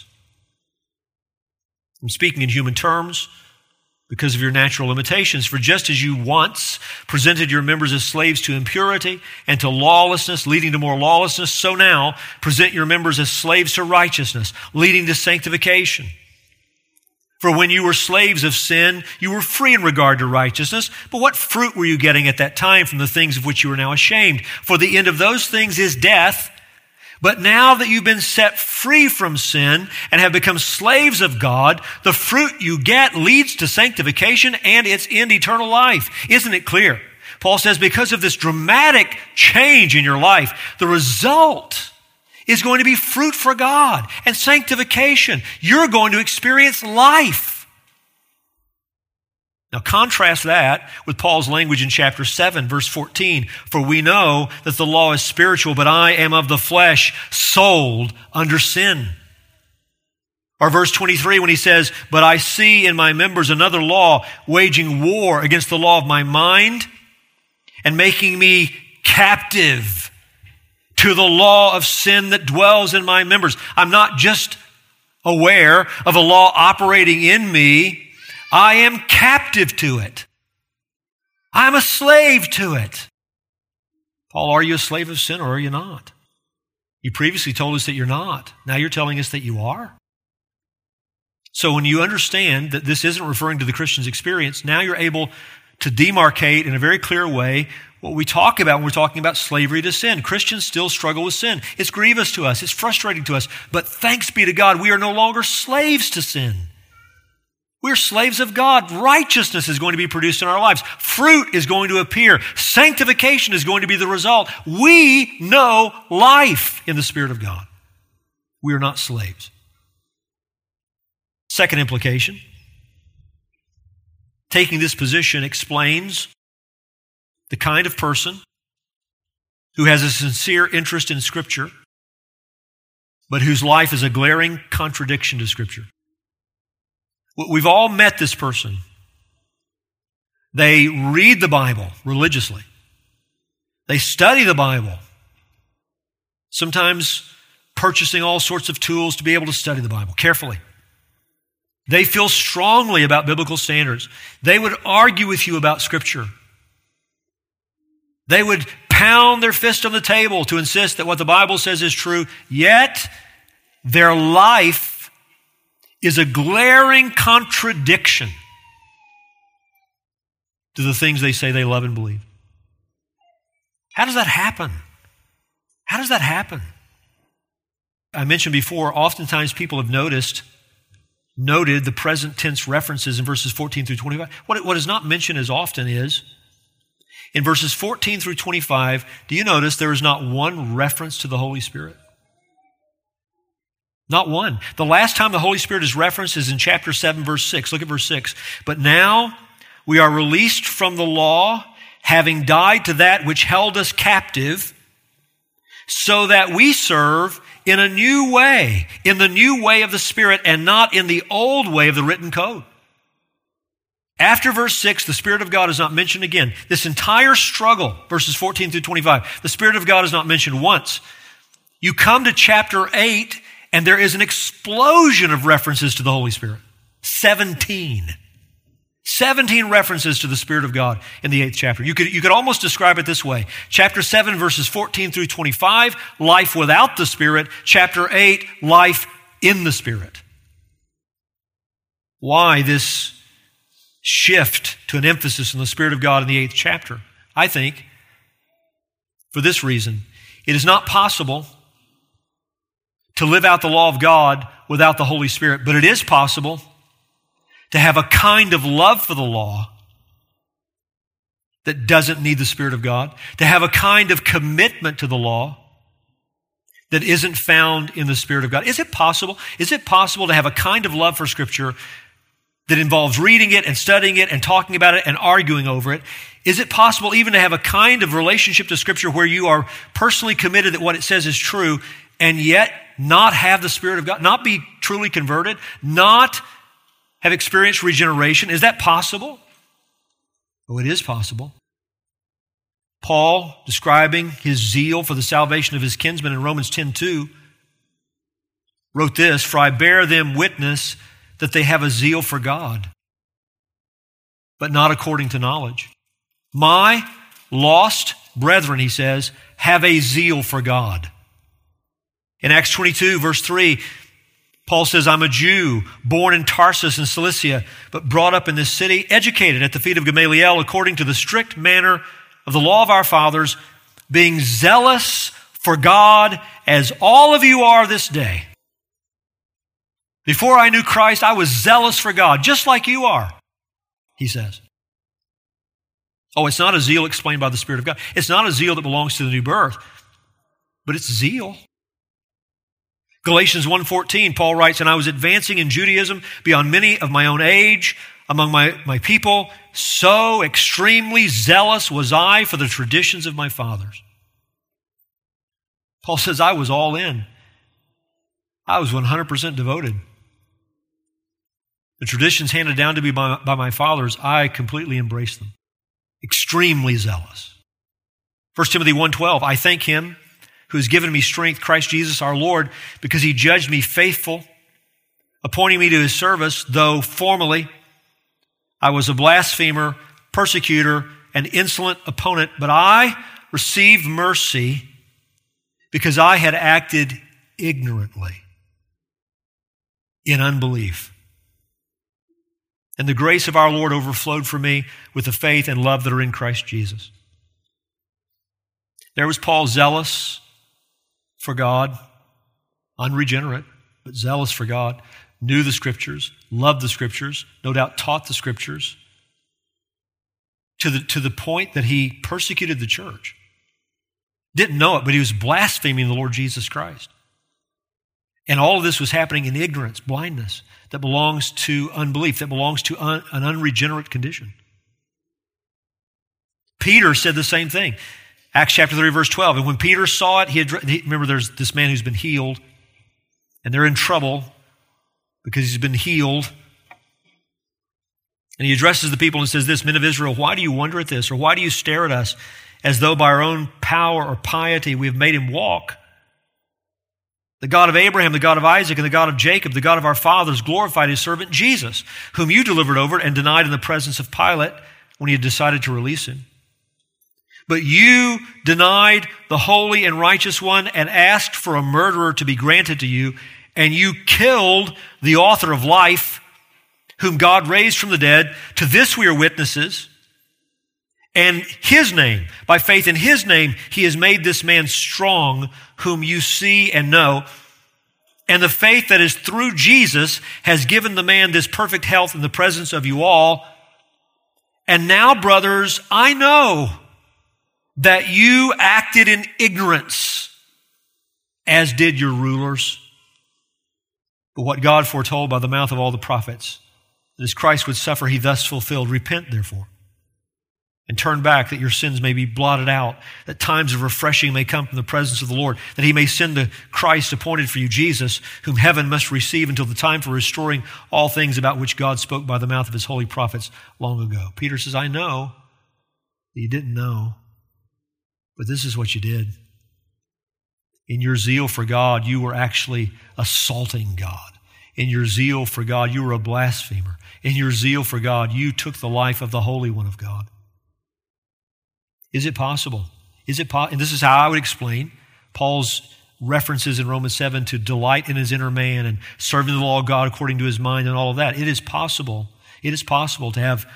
I'm speaking in human terms because of your natural limitations. For just as you once presented your members as slaves to impurity and to lawlessness, leading to more lawlessness, so now present your members as slaves to righteousness, leading to sanctification. For when you were slaves of sin, you were free in regard to righteousness. But what fruit were you getting at that time from the things of which you are now ashamed? For the end of those things is death. But now that you've been set free from sin and have become slaves of God, the fruit you get leads to sanctification and its end, eternal life. Isn't it clear? Paul says because of this dramatic change in your life, the result is going to be fruit for God and sanctification. You're going to experience life. Now contrast that with Paul's language in chapter 7, verse 14. For we know that the law is spiritual, but I am of the flesh, sold under sin. Or verse 23 when he says, but I see in my members another law, waging war against the law of my mind and making me captive to the law of sin that dwells in my members. I'm not just aware of a law operating in me, I am captive to it. I'm a slave to it. Paul, are you a slave of sin or are you not? You previously told us that you're not. Now you're telling us that you are. So when you understand that this isn't referring to the Christian's experience, now you're able to demarcate in a very clear way what we talk about when we're talking about slavery to sin. Christians still struggle with sin. It's grievous to us. It's frustrating to us. But thanks be to God, we are no longer slaves to sin. We're slaves of God. Righteousness is going to be produced in our lives. Fruit is going to appear. Sanctification is going to be the result. We know life in the Spirit of God. We are not slaves. Second implication, taking this position explains the kind of person who has a sincere interest in Scripture, but whose life is a glaring contradiction to Scripture. We've all met this person. They read the Bible religiously. They study the Bible, sometimes purchasing all sorts of tools to be able to study the Bible carefully. They feel strongly about biblical standards. They would argue with you about Scripture. They would pound their fist on the table to insist that what the Bible says is true, yet their life is a glaring contradiction to the things they say they love and believe. How does that happen? How does that happen? I mentioned before, oftentimes people have noted the present tense references in verses 14 through 25. What is not mentioned as often is, in verses 14 through 25, do you notice there is not one reference to the Holy Spirit? Not one. The last time the Holy Spirit is referenced is in chapter 7, verse 6. Look at verse 6. But now we are released from the law, having died to that which held us captive, so that we serve in a new way, in the new way of the Spirit, and not in the old way of the written code. After verse 6, the Spirit of God is not mentioned again. This entire struggle, verses 14 through 25, the Spirit of God is not mentioned once. You come to chapter 8, and there is an explosion of references to the Holy Spirit. 17 references to the Spirit of God in the 8th chapter. You could almost describe it this way. Chapter 7, verses 14 through 25, life without the Spirit. Chapter 8, life in the Spirit. Why this shift to an emphasis on the Spirit of God in the 8th chapter? I think, for this reason. It is not possible to live out the law of God without the Holy Spirit, but it is possible to have a kind of love for the law that doesn't need the Spirit of God, to have a kind of commitment to the law that isn't found in the Spirit of God. Is it possible? Is it possible to have a kind of love for Scripture that involves reading it and studying it and talking about it and arguing over it? Is it possible even to have a kind of relationship to Scripture where you are personally committed that what it says is true and yet not have the Spirit of God, not be truly converted, not have experienced regeneration? Is that possible? Oh, it is possible. Paul, describing his zeal for the salvation of his kinsmen in Romans 10:2, wrote this, "For I bear them witness that they have a zeal for God, but not according to knowledge. My lost brethren," he says, "have a zeal for God." In Acts 22, verse 3, Paul says, "I'm a Jew, born in Tarsus in Cilicia, but brought up in this city, educated at the feet of Gamaliel according to the strict manner of the law of our fathers, being zealous for God as all of you are this day." Before I knew Christ, I was zealous for God, just like you are, he says. Oh, it's not a zeal explained by the Spirit of God. It's not a zeal that belongs to the new birth, but it's zeal. Galatians 1:14, Paul writes, "And I was advancing in Judaism beyond many of my own age among my people. So extremely zealous was I for the traditions of my fathers." Paul says, I was all in. I was 100% devoted. The traditions handed down to me by my fathers, I completely embraced them. Extremely zealous. 1 Timothy 1:12, "I thank him who has given me strength, Christ Jesus our Lord, because he judged me faithful, appointing me to his service, though formerly I was a blasphemer, persecutor, and insolent opponent, but I received mercy because I had acted ignorantly in unbelief. And the grace of our Lord overflowed for me with the faith and love that are in Christ Jesus." There was Paul, zealous for God, unregenerate, but zealous for God, knew the Scriptures, loved the Scriptures, no doubt taught the Scriptures, to the point that he persecuted the church. Didn't know it, but he was blaspheming the Lord Jesus Christ. And all of this was happening in ignorance, blindness, that belongs to unbelief, that belongs to an unregenerate condition. Peter said the same thing. Acts chapter 3, verse 12. "And when Peter saw it, remember there's this man who's been healed, and they're in trouble because he's been healed. And he addresses the people and says this, 'Men of Israel, why do you wonder at this? Or why do you stare at us as though by our own power or piety we have made him walk? The God of Abraham, the God of Isaac, and the God of Jacob, the God of our fathers, glorified his servant Jesus, whom you delivered over and denied in the presence of Pilate when he had decided to release him. But you denied the holy and righteous one and asked for a murderer to be granted to you, and you killed the author of life, whom God raised from the dead. To this we are witnesses. And his name, by faith in his name, he has made this man strong, whom you see and know. And the faith that is through Jesus has given the man this perfect health in the presence of you all. And now, brothers, I know that you acted in ignorance, as did your rulers. But what God foretold by the mouth of all the prophets, that as Christ would suffer, he thus fulfilled. Repent, therefore, and turn back, that your sins may be blotted out, that times of refreshing may come from the presence of the Lord, that he may send the Christ appointed for you, Jesus, whom heaven must receive until the time for restoring all things about which God spoke by the mouth of his holy prophets long ago. Peter says, I know that you didn't know, but this is what you did. In your zeal for God, you were actually assaulting God. In your zeal for God, you were a blasphemer. In your zeal for God, you took the life of the Holy One of God. Is it possible? And this is how I would explain Paul's references in Romans 7 to delight in his inner man and serving the law of God according to his mind and all of that. It is possible. It is possible to have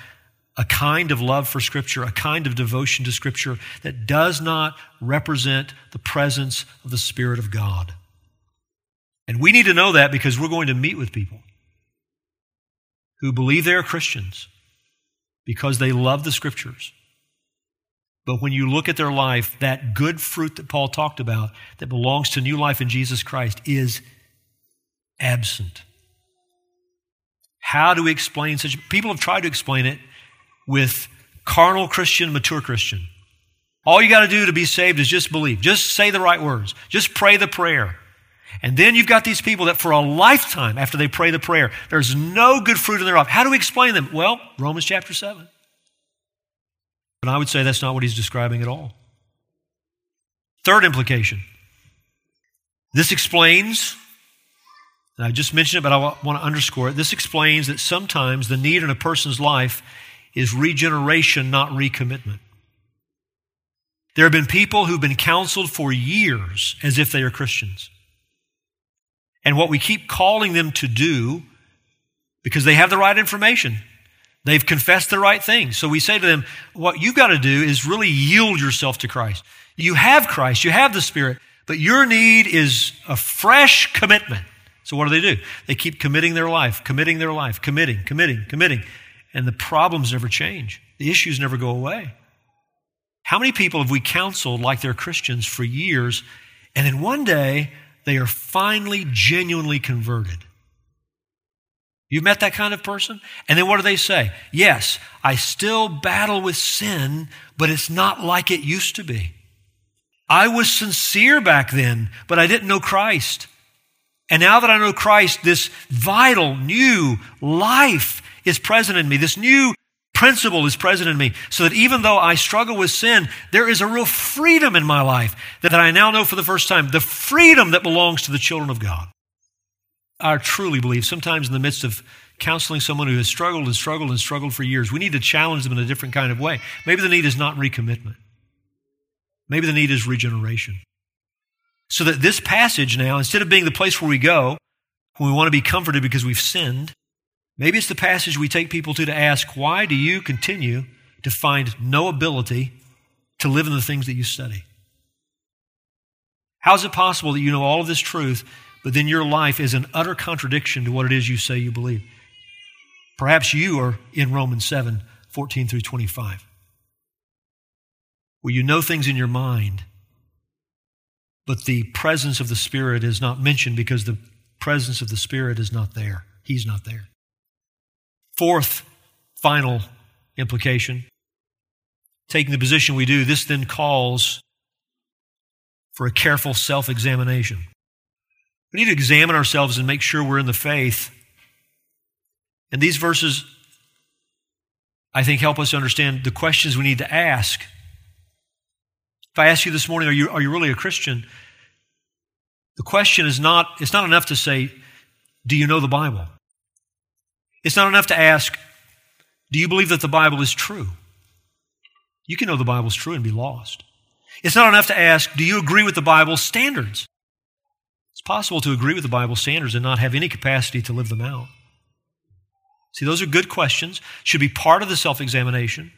a kind of love for Scripture, a kind of devotion to Scripture that does not represent the presence of the Spirit of God. And we need to know that because we're going to meet with people who believe they are Christians because they love the Scriptures. But when you look at their life, that good fruit that Paul talked about that belongs to new life in Jesus Christ is absent. How do we explain such? People have tried to explain it with carnal Christian, mature Christian. All you got to do to be saved is just believe. Just say the right words. Just pray the prayer. And then you've got these people that for a lifetime after they pray the prayer, there's no good fruit in their life. How do we explain them? Well, Romans chapter 7. But I would say that's not what he's describing at all. Third implication. This explains, and I just mentioned it, but I want to underscore it. This explains that sometimes the need in a person's life is regeneration, not recommitment. There have been people who've been counseled for years as if they are Christians. And what we keep calling them to do, because they have the right information, they've confessed the right things. So we say to them, what you've got to do is really yield yourself to Christ. You have Christ, you have the Spirit, but your need is a fresh commitment. So what do? They keep committing their life, committing. And the problems never change. The issues never go away. How many people have we counseled like they're Christians for years, and then one day they are finally genuinely converted? You've met that kind of person? And then what do they say? Yes, I still battle with sin, but it's not like it used to be. I was sincere back then, but I didn't know Christ. And now that I know Christ, this vital new life is present in me. This new principle is present in me, so that even though I struggle with sin, there is a real freedom in my life that I now know for the first time, the freedom that belongs to the children of God. I truly believe sometimes in the midst of counseling someone who has struggled for years, we need to challenge them in a different kind of way. Maybe the need is not recommitment. Maybe the need is regeneration. So that this passage now, instead of being the place where we go when we want to be comforted because we've sinned, maybe it's the passage we take people to ask, why do you continue to find no ability to live in the things that you study? How is it possible that you know all of this truth, but then your life is an utter contradiction to what it is you say you believe? Perhaps you are in Romans 7, 14 through 25, where you know things in your mind, but the presence of the Spirit is not mentioned because the presence of the Spirit is not there. He's not there. Fourth, final implication, taking the position we do, this then calls for a careful self-examination. We need to examine ourselves and make sure we're in the faith. And these verses, I think, help us understand the questions we need to ask. If I ask you this morning, are you really a Christian? The question is not, it's not enough to say, do you know the Bible? It's not enough to ask, do you believe that the Bible is true? You can know the Bible's true and be lost. It's not enough to ask, do you agree with the Bible's standards? It's possible to agree with the Bible's standards and not have any capacity to live them out. See, those are good questions, should be part of the self-examination,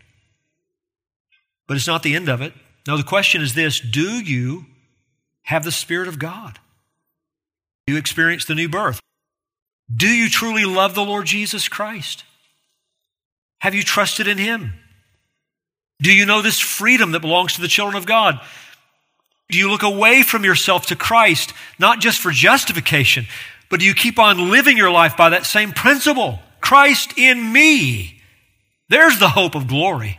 but it's not the end of it. No, the question is this: do you have the Spirit of God? Do you experience the new birth? Do you truly love the Lord Jesus Christ? Have you trusted in Him? Do you know this freedom that belongs to the children of God? Do you look away from yourself to Christ, not just for justification, but do you keep on living your life by that same principle? Christ in me. There's the hope of glory.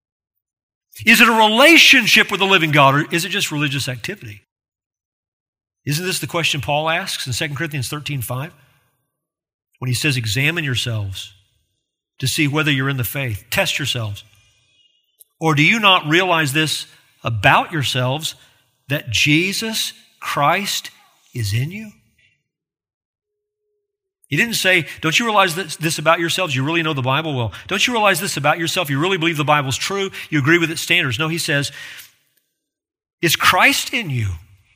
Is it a relationship with the living God, or is it just religious activity? Isn't this the question Paul asks in 2 Corinthians 13:5? When he says, examine yourselves to see whether you're in the faith. Test yourselves. Or do you not realize this about yourselves, that Jesus Christ is in you? He didn't say, don't you realize this about yourselves? You really know the Bible well. Don't you realize this about yourself? You really believe the Bible's true? You agree with its standards? No, he says, is Christ in you?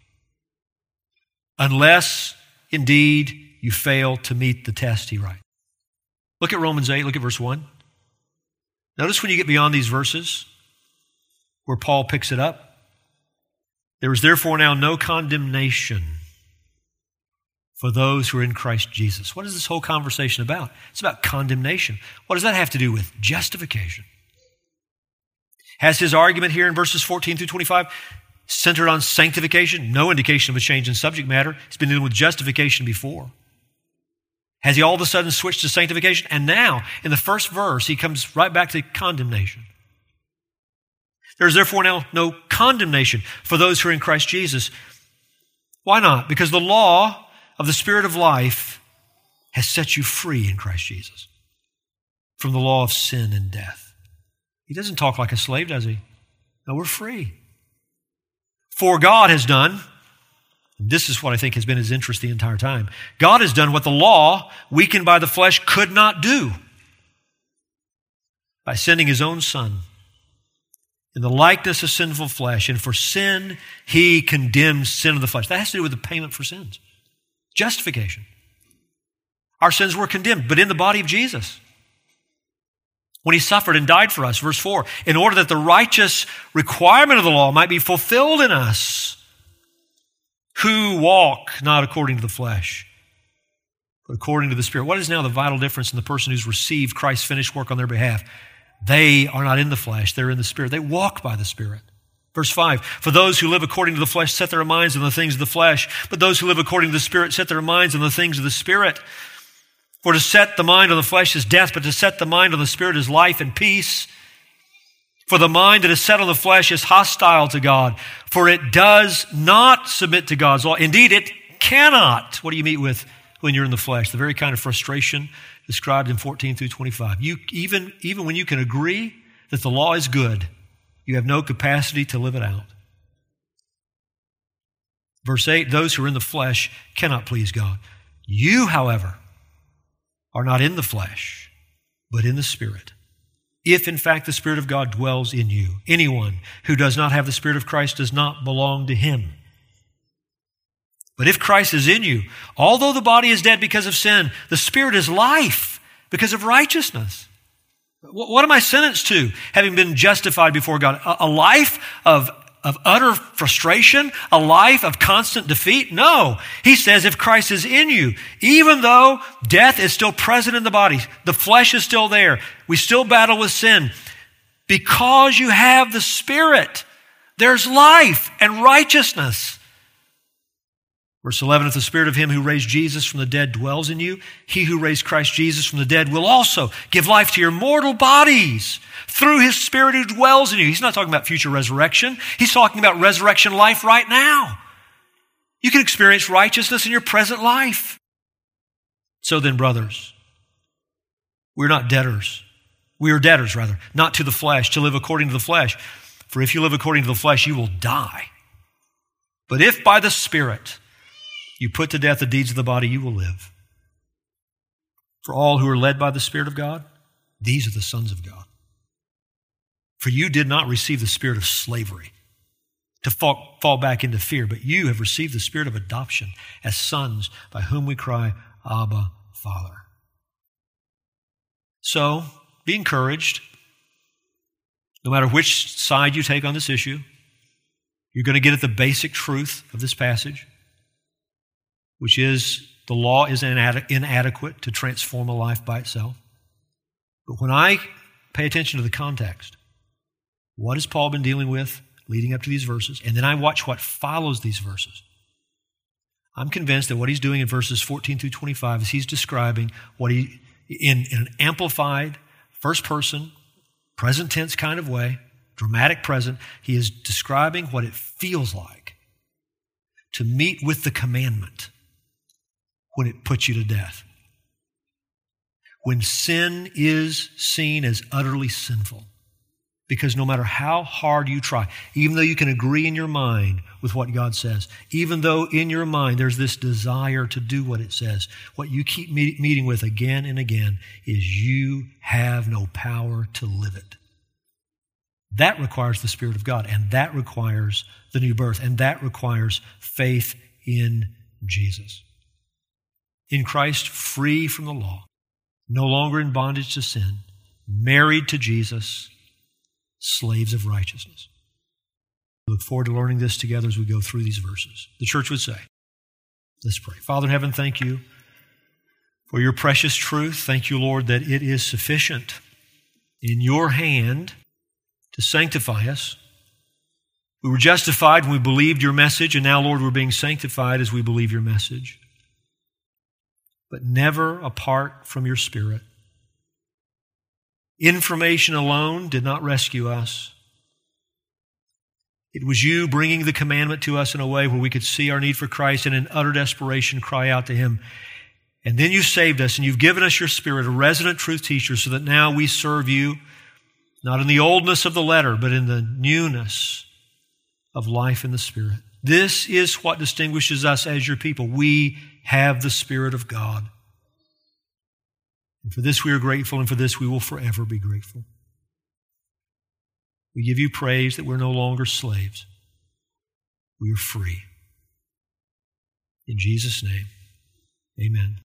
Unless, indeed, you fail to meet the test, he writes. Look at Romans 8, look at verse 1. Notice when you get beyond these verses where Paul picks it up. There is therefore now no condemnation for those who are in Christ Jesus. What is this whole conversation about? It's about condemnation. What does that have to do with justification? Has his argument here in verses 14 through 25 centered on sanctification? No indication of a change in subject matter. He's been dealing with justification before. Has he all of a sudden switched to sanctification? And now, in the first verse, he comes right back to condemnation. There is therefore now no condemnation for those who are in Christ Jesus. Why not? Because the law of the Spirit of life has set you free in Christ Jesus from the law of sin and death. He doesn't talk like a slave, does he? No, we're free. For God has done, and this is what I think has been his interest the entire time, God has done what the law, weakened by the flesh, could not do by sending his own Son in the likeness of sinful flesh, and for sin, he condemned sin of the flesh. That has to do with the payment for sins. Justification. Our sins were condemned, but in the body of Jesus. When he suffered and died for us, verse 4, in order that the righteous requirement of the law might be fulfilled in us, who walk not according to the flesh, but according to the Spirit. What is now the vital difference in the person who's received Christ's finished work on their behalf? They are not in the flesh, they're in the Spirit. They walk by the Spirit. Verse 5, for those who live according to the flesh set their minds on the things of the flesh, but those who live according to the Spirit set their minds on the things of the Spirit. For to set the mind on the flesh is death, but to set the mind on the Spirit is life and peace. For the mind that is set on the flesh is hostile to God, for it does not submit to God's law. Indeed, it cannot. What do you meet with when you're in the flesh? The very kind of frustration described in 14 through 25. Even when you can agree that the law is good, you have no capacity to live it out. Verse 8, those who are in the flesh cannot please God. You, however, are not in the flesh, but in the Spirit. If, in fact, the Spirit of God dwells in you, anyone who does not have the Spirit of Christ does not belong to him. But if Christ is in you, although the body is dead because of sin, the Spirit is life because of righteousness. What am I sentenced to, having been justified before God? A life of utter frustration? A life of constant defeat? No. He says if Christ is in you, even though death is still present in the body, the flesh is still there, we still battle with sin, because you have the Spirit, there's life and righteousness. Verse 11, if the Spirit of him who raised Jesus from the dead dwells in you, he who raised Christ Jesus from the dead will also give life to your mortal bodies through his Spirit who dwells in you. He's not talking about future resurrection. He's talking about resurrection life right now. You can experience righteousness in your present life. So then, brothers, we're not debtors. We are debtors, rather, not to the flesh, to live according to the flesh. For if you live according to the flesh, you will die. But if by the Spirit you put to death the deeds of the body, you will live. For all who are led by the Spirit of God, these are the sons of God. For you did not receive the spirit of slavery to fall back into fear, but you have received the Spirit of adoption as sons, by whom we cry, Abba, Father. So, be encouraged. No matter which side you take on this issue, you're going to get at the basic truth of this passage, which is the law is inadequate to transform a life by itself. But when I pay attention to the context, what has Paul been dealing with leading up to these verses, and then I watch what follows these verses, I'm convinced that what he's doing in verses 14 through 25 is he's describing what he, in an amplified, first person, present tense kind of way, dramatic present, he is describing what it feels like to meet with the commandment when it puts you to death. When sin is seen as utterly sinful. Because no matter how hard you try, even though you can agree in your mind with what God says, even though in your mind there's this desire to do what it says, what you keep meeting with again and again is you have no power to live it. That requires the Spirit of God, and that requires the new birth, and that requires faith in Jesus. In Christ, free from the law, no longer in bondage to sin, married to Jesus, slaves of righteousness. We look forward to learning this together as we go through these verses. The church would say, let's pray. Father in heaven, thank you for your precious truth. Thank you, Lord, that it is sufficient in your hand to sanctify us. We were justified when we believed your message, and now, Lord, we're being sanctified as we believe your message. But never apart from your Spirit. Information alone did not rescue us. It was you bringing the commandment to us in a way where we could see our need for Christ and in utter desperation cry out to him. And then you saved us and you've given us your Spirit, a resident truth teacher, so that now we serve you, not in the oldness of the letter, but in the newness of life in the Spirit. This is what distinguishes us as your people. We have the Spirit of God. And for this we are grateful, and for this we will forever be grateful. We give you praise that we're no longer slaves. We are free. In Jesus' name, amen.